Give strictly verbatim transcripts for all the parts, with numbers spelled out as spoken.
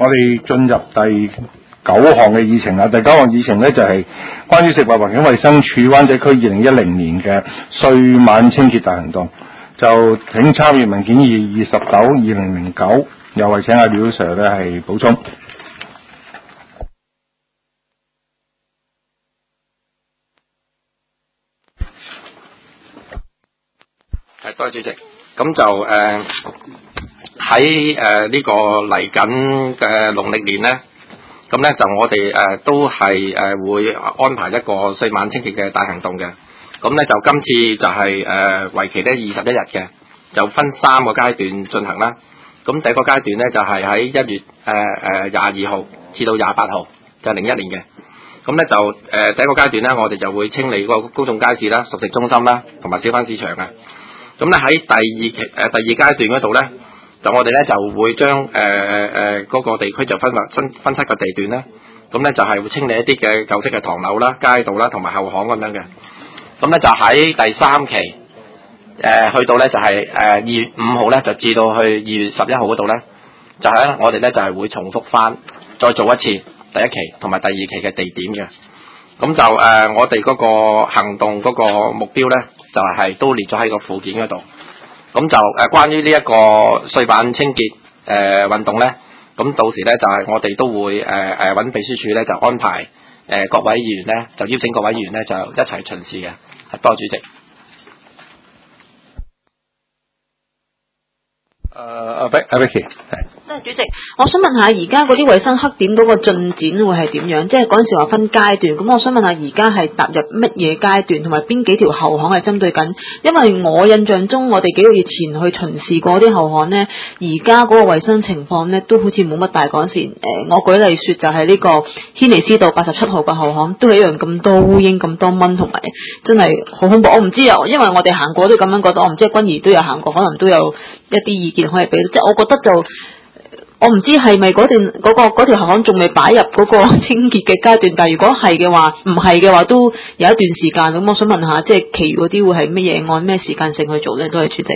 我哋進入第九項嘅議程啦。第九項議程呢，就係、是、關於食物環境衛生署灣仔區二零一零年嘅歲晚清潔大行動。就請參閱文件二二十九二零零九，又係請阿廖 Sir 咧係補充。 係，多謝主席。咁就誒喺誒呢個嚟緊嘅農曆年咧，咁咧就我哋誒、呃、都係誒、呃、會安排一個歲晚清潔嘅大行動嘅。咁咧就今次就係誒為期咧二十一日嘅，就分三個階段進行啦。咁第一個階段咧就係喺一月誒誒廿二號至到廿八號，就係零一年嘅。咁咧就誒、呃、第一個階段咧，我哋就會清理個公眾街市啦、熟食中心啦，同埋小販市場嘅。咁咧喺第二期誒、呃、第二階段嗰度咧，就我哋咧就會將誒誒嗰個地區就分分分七個地段咧。咁咧就係會清理一啲嘅舊式嘅唐樓啦、街道啦，同埋後巷咁樣嘅。咁咧就喺第三期，誒、呃、去到咧就係誒二月五號咧，就至到去二月十一號嗰度咧，就係、是、咧我哋咧就係、是、會重複翻，再做一次第一期同埋第二期嘅地點嘅。咁就誒、呃、我哋嗰個行動嗰個目標咧，就係、是、都列咗喺個附件嗰度。咁就誒、呃、關於呢一個歲晚清潔誒、呃、運動咧，咁到時咧就係、是、我哋都會誒誒揾秘書處咧就安排誒、呃、各位議員咧，就邀請各位議員咧就一齊巡視嘅。多謝主席。 誒阿 Becky，阿 Becky，係。 多謝主席，我想問下而家嗰啲衛生黑點嗰個進展會係點樣？即係嗰陣時話分階段，咁我想問下而家係踏入乜嘢階段，同埋邊幾條後巷係針對緊？因為我印象中，我哋幾個月前去巡視過啲後巷呢，而家嗰個衛生情況呢都好似冇乜大改善。誒、呃，我舉例說就係呢個軒尼詩道八十七號嘅後巷，都係一樣咁多烏蠅、咁多蚊，同埋真係好恐怖。我唔知啊，因為我哋行過都咁樣覺得，我唔知君怡都有行過，可能都有一啲意見可以俾。即係我覺得就。我唔知係咪嗰段嗰、嗰個嗰條後巷仲未擺入嗰個清潔嘅階段，但係如果係嘅話，唔係嘅話都有一段時間。咁我想問下，即係其餘嗰啲會係乜嘢按咩時間性去做咧？都係主席。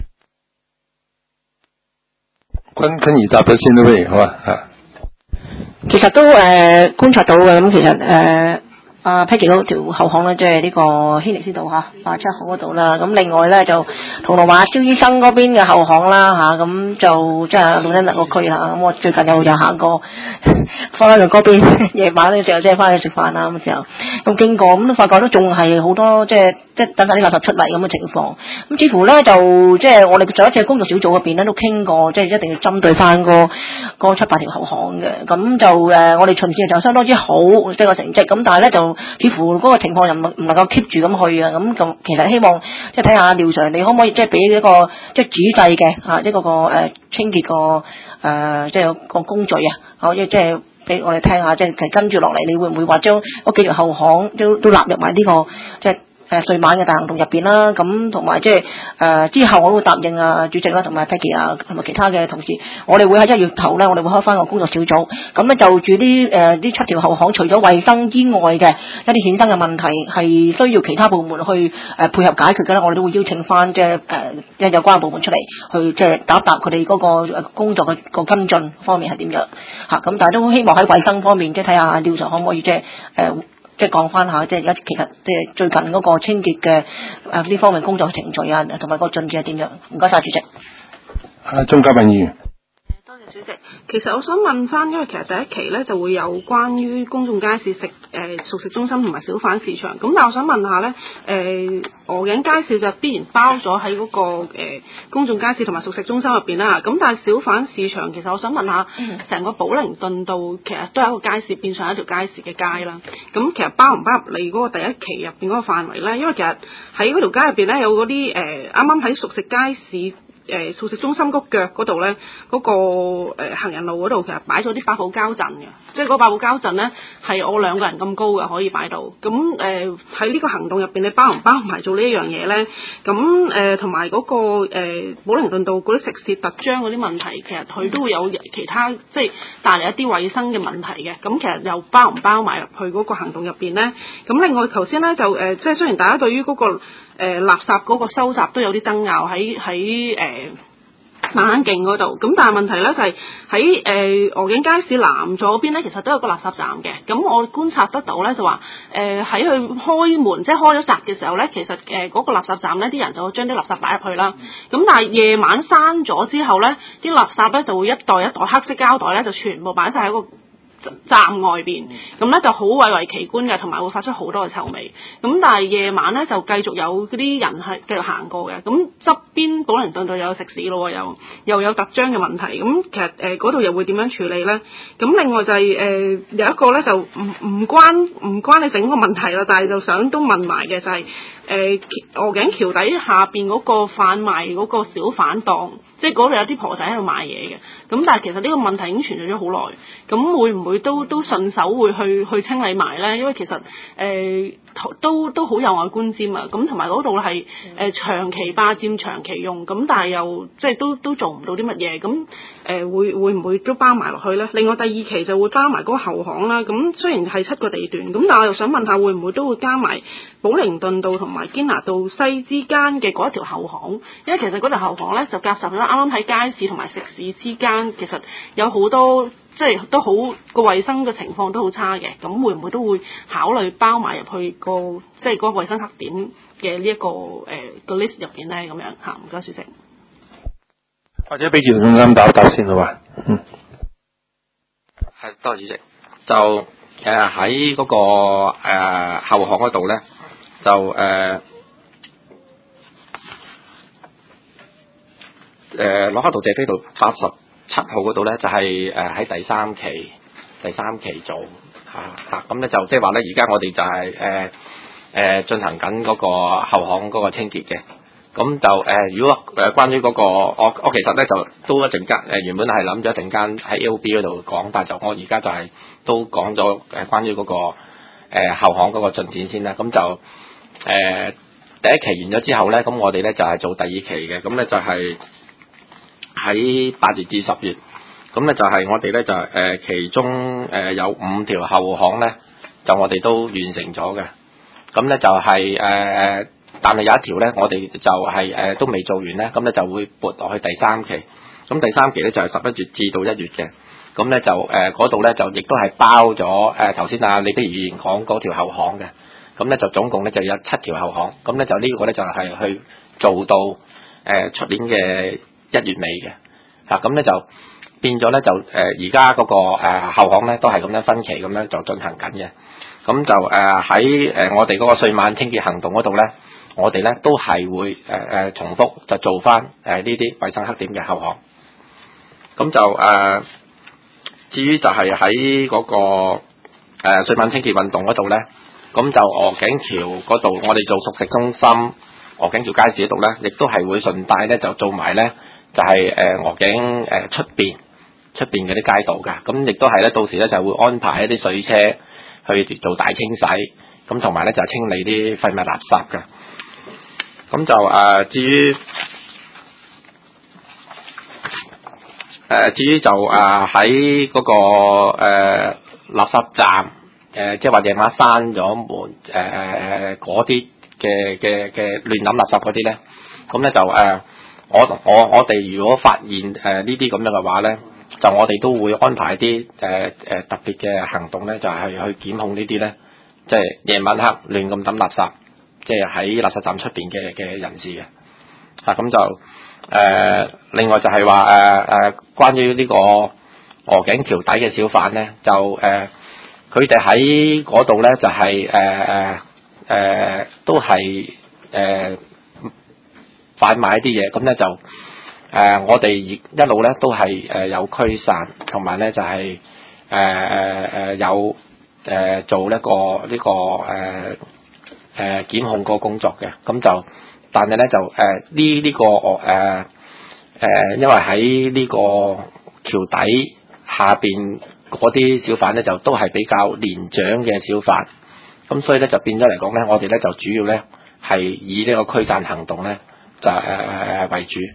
君君怡答咗先啦，不如好啊嚇。 其實都誒、呃、觀察到嘅，咁其實誒。呃啊 Peggy 嗰條後巷咧，即係呢個軒尼詩道嚇八七號嗰度啦。咁另外咧就銅鑼灣蕭醫生嗰邊嘅後巷啦嚇，咁、啊、就即係老恩納個區啦。咁我最近又有行過翻去嗰邊，夜晚嘅時候即係翻去食飯啦咁嘅時候，咁經過咁都發覺都仲係好多即係即係等晒啲垃圾出嚟咁嘅情況。咁似乎咧就即係我哋上一次工作小組入邊咧都傾過，即係一定要針對翻個嗰七八條後巷嘅。咁就誒、呃、我哋巡視就相當之好，即係個成績。咁但係咧就似乎嗰個情況又唔唔能夠 keep 住咁去啊，咁咁其實希望即係睇下廖 Sir，你可唔可以即係俾一個即係仔細嘅嚇一個個誒清潔個誒即係個工序啊，可以即係俾我哋聽下，即係其實跟住落嚟，你會唔會話將嗰幾條後巷都都納入埋呢個即係？誒歲晚嘅大行動入邊啦，咁同埋即係誒之後，我會答應啊主席啦，同埋 Peggy 啊，同埋其他嘅同事，我哋會喺一月頭咧，我哋會開翻個工作小組，咁咧就住啲誒呢七條後巷，除咗衞生之外嘅一啲衍生嘅問題，係需要其他部門去誒、呃、配合解決嘅咧，我哋都會邀請翻即係誒一有關部門出嚟去即係答一答佢哋嗰個工作嘅個跟進方面係點樣嚇，咁、啊、但係都希望喺衞生方面即係睇下廖 Sir可唔可以即係誒。呃即係講翻下，即係而家其實即係最近嗰個清潔嘅誒呢方面工作程序啊，同埋個進展係點樣？唔該晒主席。 啊，鍾嘉賓議員。 多謝主席。其實我想問翻，因為其實第一期咧就會有關於公眾街市食誒、呃、熟食中心同埋小販市場。咁但係我想問下咧，誒鵝頸街市就必然包咗喺嗰個、呃、公眾街市同埋熟食中心入邊啦。咁但係小販市場其實我想問下，成、嗯、個寶靈頓道其實都係一個街市，變成一條街市嘅街啦。咁其實包唔包入你嗰個第一期入邊嗰個範圍咧？因為其實喺嗰條街入邊咧有嗰啲誒啱啱喺熟食街市。誒、呃、素食中心嗰腳嗰度咧，嗰、那個、呃、行人路嗰度其實擺咗啲發泡膠陣嘅，即係嗰發泡膠陣咧係我兩個人咁高嘅可以擺到。咁誒喺呢個行動入邊，你包唔包埋做呢一樣嘢咧？咁誒同埋嗰個誒寶靈頓道嗰啲食肆特張嗰啲問題，其實佢都會有其他即係帶嚟一啲衞生嘅問題嘅。咁其實又包唔包埋入去嗰個行動入邊咧？咁另外頭先咧就誒、呃，即係雖然大家對於嗰、那個誒、呃、垃圾嗰個收集都有啲爭拗喺喺誒馬坑徑嗰度，咁但係問題咧就係喺誒鵝頸街市南左邊咧，其實都有個垃圾站嘅。咁我觀察得到咧，就話誒喺佢開門即係開咗閘嘅時候咧，其實誒嗰、呃那個垃圾站咧，啲人就會將啲垃圾擺入去啦。咁但係夜晚閂咗之後咧，啲垃圾咧就會一袋一袋黑色膠袋咧，就全部擺晒喺個站外邊，咁咧就好蔚為奇觀嘅，同埋會發出好多嘅臭味。咁但係夜晚咧就繼續有嗰啲人係繼續行過嘅。咁側邊寶靈頓道有食肆咯，又又有特章嘅問題。咁其實誒嗰度又會點樣處理咧？咁另外就係、是、誒、呃、有一個咧就唔唔關唔關你整個問題啦，但係就想都問埋嘅就係、是。誒鵝頸橋底下邊嗰個販賣嗰個小販檔，即係嗰度有啲婆仔喺度賣嘢嘅。咁但係其實呢個問題已經存在咗好耐，咁會唔會都都順手會去去清理埋咧？因為其實誒、呃、都都好有礙觀瞻啊。咁同埋嗰度係誒長期霸佔、長期用，咁但係又即係都都做唔到啲乜嘢。咁誒、呃、會會唔會都包埋落去咧？另外第二期就會包埋嗰個後巷啦。咁雖然係七個地段，咁但係我又想問下，會唔會都會加埋寶靈頓道同同埋堅拿道西之間嘅嗰一條後巷，因為其實嗰條後巷咧就夾實咗，啱啱喺街市同埋食肆之間，其實有好多即係都好個衞生嘅情況都好差嘅，咁會唔會都會考慮包埋入去個即係嗰個衞生黑點嘅呢一個誒個 list 入邊咧？咁樣嚇，唔該，主席。 或者俾條中心打一打先好嘛？嗯， 係多謝主席。就誒喺嗰個誒、呃、後巷嗰度咧。就誒誒駱克道謝斐道八十七號嗰度咧，就係誒喺第三期第三期做嚇嚇，咁咧就即係話咧，而家我哋就係誒誒進行緊嗰個後巷嗰個清潔嘅。咁就誒、呃，如果誒關於嗰、嗰個，我我其實咧就都一陣間誒原本係諗咗一陣間喺 L B 嗰度講，但係就我而家就係都講咗誒關於嗰、嗰個誒、呃、後巷嗰個進展先啦。咁就誒、呃、第一期完咗之後咧，咁我哋咧就係、是、做第二期嘅，咁咧就係喺八月至十月，咁咧就係我哋咧就誒、呃、其中誒、呃、有五條後巷咧，就我哋都完成咗嘅，咁咧就係、是、誒、呃，但係有一條咧，我哋就係、是、誒、呃、都未做完咧，咁咧就會撥落去第三期，咁第三期咧就係十一月至到一月嘅，咁咧就誒嗰度咧就亦都係包咗誒頭先啊李碧如議員講嗰條後巷嘅。咁咧就總共咧就有七條後巷，咁咧就呢個咧就係去做到誒出、呃、年嘅一月尾嘅，嚇咁咧就變咗咧就誒而家嗰個誒、呃、後巷咧都係咁樣分期咁樣就進行緊嘅，咁就誒喺誒我哋嗰個歲晚清潔行動嗰度咧，我哋咧都係會誒誒、呃、重複就做翻誒呢啲衞生黑點嘅後巷，咁就誒、呃、至於就係喺嗰個誒歲、呃、晚清潔運動嗰度咧。咁就鵝頸橋嗰度，我哋做熟食中心，鵝頸橋街市嗰度咧，亦都係會順帶咧就做埋咧，就係誒鵝頸誒出邊出邊嗰啲街道㗎。咁亦都係咧，到時咧就會安排一啲水車去做大清洗，咁同埋咧就清理啲廢物垃圾㗎。咁就誒、呃、至於誒、呃、至於就誒喺嗰個誒、呃、垃圾站。誒、呃，即係話夜晚閂咗門，誒誒誒嗰啲嘅嘅嘅亂抌垃圾嗰啲咧，咁咧就誒、呃，我我我哋如果發現誒呢啲咁樣嘅話咧，就我哋都會安排啲誒誒特別嘅行動咧，就係、是、去檢控呢啲咧，即係夜晚黑亂咁抌垃圾，即係喺垃圾站出邊嘅嘅人士嘅。啊，咁就誒、呃，另外就係話誒誒，關於呢個鵝頸橋底嘅小販咧，就誒。呃佢哋喺嗰度咧就係誒誒誒都係誒販賣一啲嘢，咁咧就誒、呃、我哋一路咧都係誒有驅散，同埋咧就係誒誒誒有誒、呃、做一個呢、這個誒誒、呃、檢控個工作嘅，咁就但係咧就誒呢呢個誒誒、呃呃、因為喺呢個橋底下邊。嗰啲小販咧就都係比較年長嘅小販，咁所以咧就變咗嚟講咧，我哋咧就主要咧係以呢個驅散行動咧就誒誒誒為主。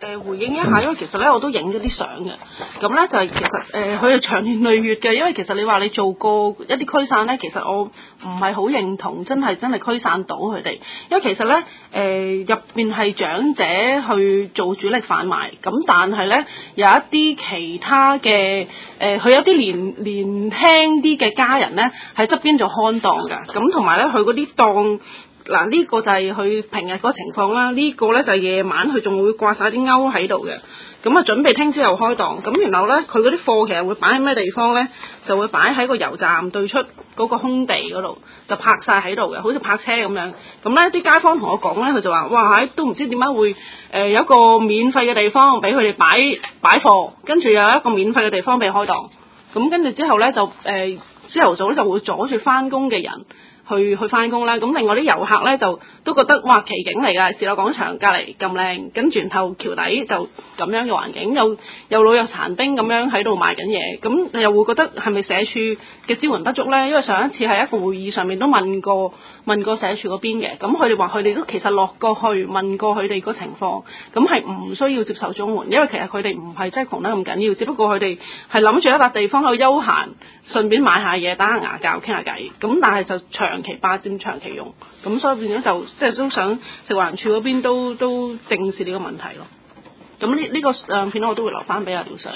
誒回應一下，因為其實咧我都影咗啲相嘅，咁咧就係其實誒佢係長年累月嘅，因為其實你話你做過一啲驅散咧，其實我唔係好認同，真係真係驅散到佢哋，因為其實咧誒入邊係長者去做主力販賣，咁但係咧有一啲其他嘅誒，佢、呃、有啲年年輕啲嘅家人咧喺側邊做看檔㗎，咁同埋咧佢嗰啲檔。嗱呢個就係佢平日嗰個情況啦，呢、這個咧就係夜晚佢仲會掛晒啲鈎喺度嘅，咁啊準備聽朝又開檔，咁然後咧佢嗰啲貨其實會擺喺咩地方咧？就會擺喺個油站對出嗰個空地嗰度，就泊晒喺度嘅，好似泊車咁樣。咁咧啲街坊同我講咧，佢就話：哇，喺都唔知點解會誒、呃、有一個免費嘅地方俾佢哋擺擺貨，跟住又有一個免費嘅地方俾開檔。咁跟住之後咧就誒朝頭早咧就會阻住翻工嘅人。去去翻工啦，咁另外啲遊客咧就都覺得哇奇景嚟㗎，士多廣場隔離咁靚，跟住然後橋底就咁樣嘅環境，又又老又殘兵咁樣喺度賣緊嘢，咁你又會覺得係咪社署嘅支援不足咧？因為上一次喺一個會議上面都問過問過社署嗰邊嘅，咁佢哋話佢哋都其實落過去問過佢哋個情況，咁係唔需要接受綜援，因為其實佢哋唔係真係窮得咁緊要，只不過佢哋係諗住一笪地方去休閒，順便買下嘢、打下牙鉸、傾下偈，咁但係就長期霸佔、長期用，咁所以變咗就即係都想食環署嗰邊都都正視呢個問題咯。咁呢呢個相片我都會留翻俾阿廖 Sir。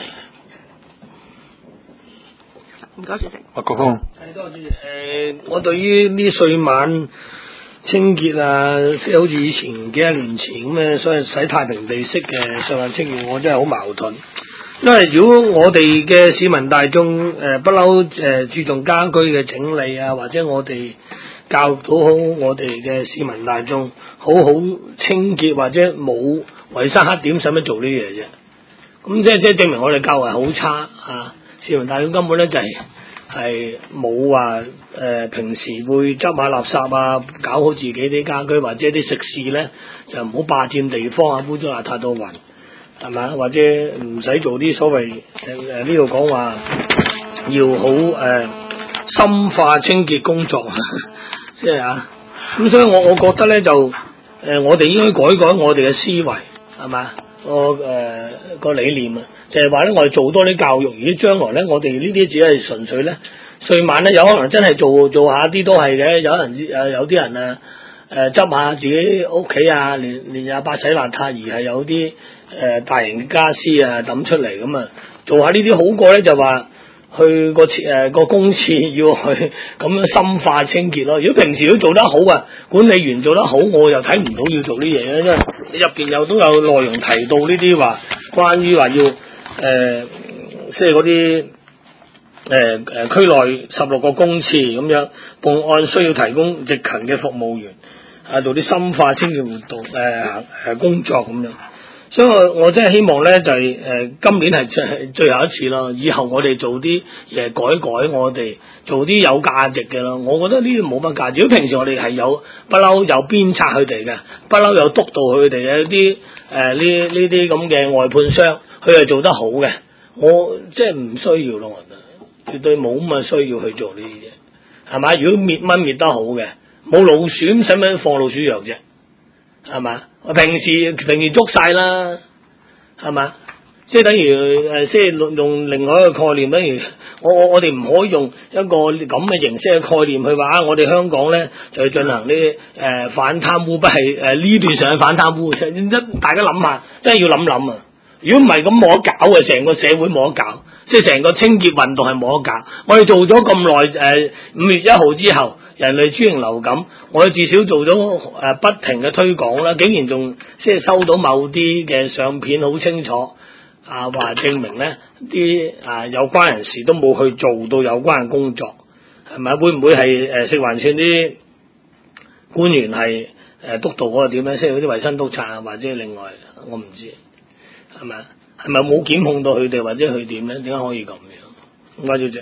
唔該，主席。 阿國鋒。 係多謝主席。誒、呃，我對於呢歲晚清潔啊，即係好似以前幾多年前咁嘅，所謂洗太平地式嘅歲晚清潔，我真係好矛盾。因為如果我哋嘅市民大眾誒不嬲誒注重家居嘅整理啊，或者我哋教育到好我哋嘅市民大眾好好清潔或者冇衞生黑點，使乜做呢啲嘢啫？咁即係即係證明我哋教育係好差啊！市民大眾根本咧就係係冇話誒平時會執下垃圾啊，搞好自己啲家居，或者啲食肆咧就唔好霸佔地方啊，污糟邋遢到暈。係咪？或者唔使做啲所謂誒誒呢度講話要好誒、呃、深化清潔工作，即係啊咁，所以我我覺得咧就誒、呃、我哋應該改改我哋嘅思維，係嘛？個誒、呃、個理念啊，就係話咧我哋做多啲教育，而啲將來咧我哋呢啲只係純粹咧歲晚咧有可能真係做做下啲都係嘅，有人誒有啲人啊誒執下自己屋企啊，連連廿八洗邋遢，而係有啲。誒、呃、大型嘅家私啊抌出嚟咁啊，做下呢啲好過咧，就話去個誒、呃、個公廁要去咁樣深化清潔咯。如果平時都做得好啊，管理員做得好，我又睇唔到要做呢嘢咧，因為入邊有都有內容提到呢啲話，關於話要誒即係嗰啲誒誒區內十六個公廁咁樣，報案需要提供值勤嘅服務員啊，做啲深化清潔活動誒誒、呃、工作咁樣。所以我我真係希望咧，就係、是、誒、呃、今年係最最後一次咯。以後我哋做啲誒改改，我哋做啲有價值嘅咯。我覺得呢啲冇乜價值。如果平時我哋係有不嬲有鞭策佢哋嘅，不嬲有督導佢哋嘅一啲誒呢呢啲咁嘅外判商，佢係做得好嘅。我即係唔需要咯，我覺得絕對冇咁嘅需要去做呢啲嘢，係咪？如果滅蚊滅得好嘅，冇老鼠咁使唔使放老鼠藥啫？係嘛？我平時平時捉晒啦，係嘛？即係等於誒，即係用用另外一個概念，等於我我我哋唔可以用一個咁嘅形式嘅概念去話，我哋香港咧就去進行呢誒、呃、反貪污，不係誒呢段上反貪污。一大家諗下，真係要諗諗啊！如果唔係咁冇得搞嘅，成個社會冇得搞，即係成個清潔運動係冇得搞。我哋做咗咁耐誒，五月一號之後。人類豬型流感，我哋至少做咗誒、呃、不停嘅推廣啦，竟然仲即係收到某啲嘅相片，好清楚啊，話證明咧啲啊有關人士都冇去做到有關嘅工作，係咪？會唔會係誒、呃、食環署啲官員係誒、呃、督導嗰個點咧？即係嗰啲衞生督察啊，或者另外我唔知係咪？係咪冇檢控到佢哋，或者佢點咧？點解可以咁樣？唔該，主席。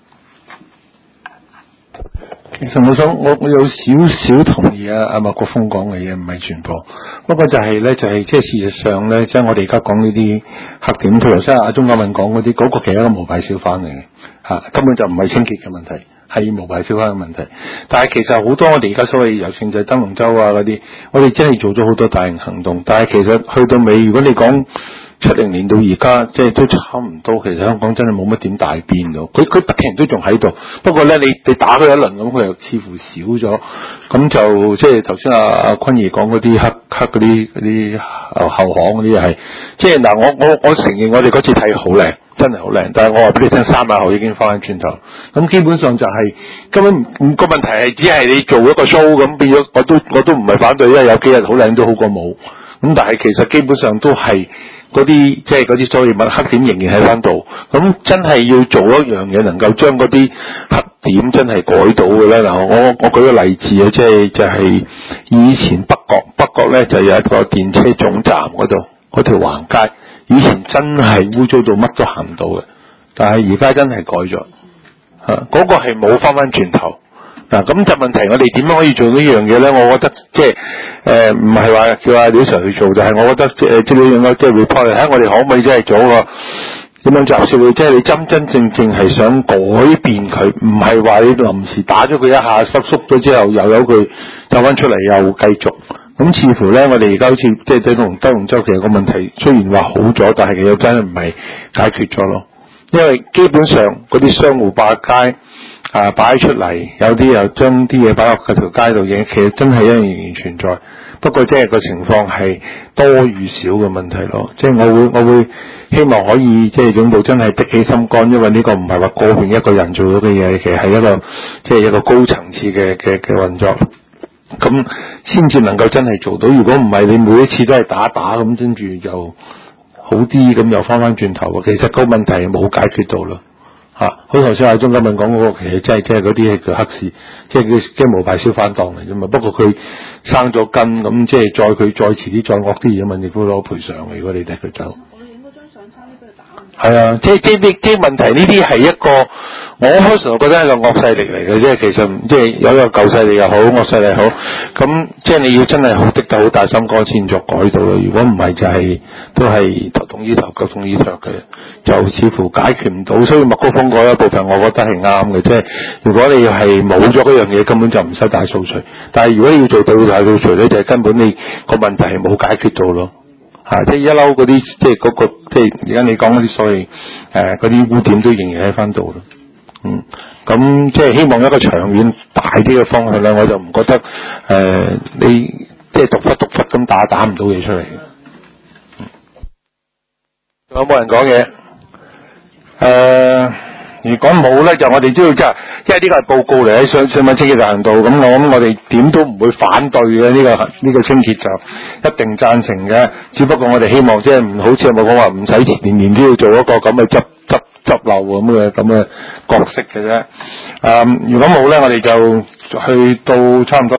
其實我想我我有少少同意啊阿麥國鋒講嘅嘢，唔係全部。不過就係咧，就係即係事實上咧，即係我哋而家講呢啲黑點，譬如頭先阿鐘嘉敏講嗰啲，嗰個其實一個無牌小販嚟嘅嚇，根本就唔係清潔嘅問題， 係無牌小販嘅問題。但係其實好多我哋而家所謂油cent仔、燈籠洲啊嗰啲，我哋真係做咗好多大型行動。但係其實去到尾，如果你講七零年到而家，即係都差唔多。其實香港真係冇乜點大變到，佢佢不停都仲喺度。不過咧，你你打佢一輪咁，佢又似乎少咗。咁就即係頭先阿阿坤爺講嗰啲黑黑嗰啲嗰啲後巷嗰啲係，即係嗱，我我我承認我哋嗰次睇好靚，真係好靚。但係我話俾你聽，三日後已經翻返轉頭。咁基本上就係、是、根本唔個問題係只係你做一個 show 咁變咗，我都我都唔係反對，因為有幾日好靚都好過冇。咁但係其實基本上都係。嗰啲即係嗰啲所謂黑點仍然喺翻度，咁真係要做一樣嘢，能夠將嗰啲黑點真係改到嘅咧。嗱，我我舉個例子啊，即係就係、是、以前北角北角咧就有一個電車總站嗰度嗰條橫街，以前真係污糟到乜都行唔到嘅，但係而家真係改咗，嚇、啊、嗰、那個係冇翻翻轉頭。嗱，咁就問題，我哋點樣可以做到呢樣嘢咧？我覺得即係誒，唔係話叫阿廖 Sir 去做，就係、是、我覺得即係即係你應該即係 report 嚟睇，我哋可唔可以真係做個點樣集社會？即係你真真正正係想改變佢，唔係話你臨時打咗佢一下，收縮咗之後又由佢走翻出嚟又繼續。咁似乎咧，我哋而家好似即係對同德龍洲其實個問題雖然話好咗，但係其實真係唔係解決咗咯。因為基本上嗰啲商戶霸街。啊！擺出嚟，有啲又將啲嘢擺落嗰條街度嘅，其實真係一樣仍然存在。不過即係個情況係多與少嘅問題咯。即係我會我會希望可以即係總部真係的起心肝，因為呢個唔係話個別一個人做到嘅嘢，其實係一個即係一個高層次嘅嘅嘅運作，咁先至能夠真係做到。如果唔係，你每一次都係打打咁，跟住又好啲，咁又翻翻轉頭，其實個問題係冇解決到咯。嚇！好頭先阿鐘今日講嗰個，其實真係即係嗰啲係叫黑市，即係叫即係無牌小販檔嚟啫嘛。不過佢生咗根，咁即係再佢再遲啲再惡啲嘢，問政府攞賠償嘅。如果你睇佢走，我哋影嗰張相差啲俾佢打。係啊，即係即係啲啲問題，呢啲係一個我開始我覺得係個惡勢力嚟嘅，即係其實即係有一個舊勢力又好，惡勢力好，咁即係你要真係好的得好大心肝先作改到咯。如果唔係就係、是、都係頭痛醫頭，腳痛醫腳嘅。就似乎解決唔到，所以麥高峰嗰一部分，我覺得係啱嘅。即係如果你係冇咗嗰樣嘢，根本就唔使大掃除。但係如果你要做到大掃除咧，就係、是、根本你個問題係冇解決到咯。嚇、啊，即係一嬲嗰啲，即係嗰、那個，即係而家你講嗰啲所謂誒嗰啲污點都仍然喺翻度咯。嗯，咁即係希望一個長遠大啲嘅方向咧，我就唔覺得誒、呃、你即係獨忽獨忽咁打打唔到嘢出嚟。嗯，仲有冇人講嘢？誒、呃，如果冇咧，就我哋都要即係，因為呢個係報告嚟喺上上晚清潔大行動，咁我諗我哋點都唔會反對嘅呢、這個呢、這個清潔就一定贊成嘅。只不過我哋希望即係唔好似有冇講話唔使年年都要做一個咁嘅執執執漏咁嘅咁嘅角色嘅啫。誒、呃，如果冇咧，我哋就去到差唔多。